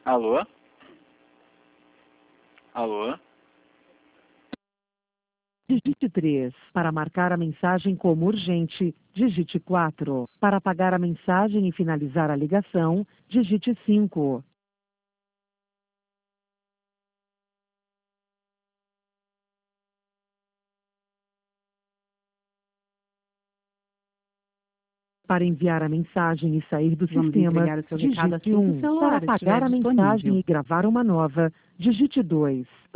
Alô? Alô? Digite 3. Para marcar a mensagem como urgente, digite 4. Para apagar a mensagem e finalizar a ligação, digite 5. Para enviar a mensagem e sair do Vamos sistema, entregar o seu recado digite assim que o 1. celular Para estiver apagar a disponível. mensagem e gravar uma nova, digite 2.